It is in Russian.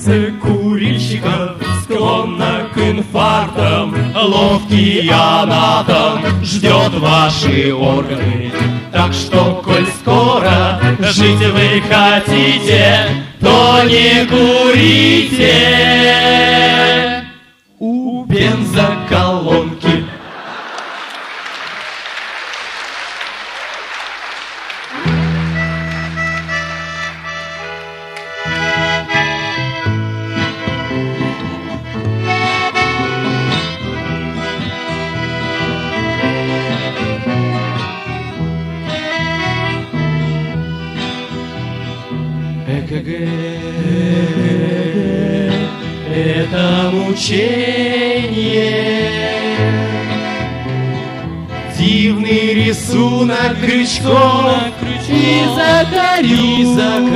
Сердце курильщиков склонно к инфарктам. Ловкий анатом ждет ваши органы. Так что, коль скоро жить вы хотите, то не курите у бензоколонки. ЭКГ — это мучение. Дивный рисунок крючком и закорючек.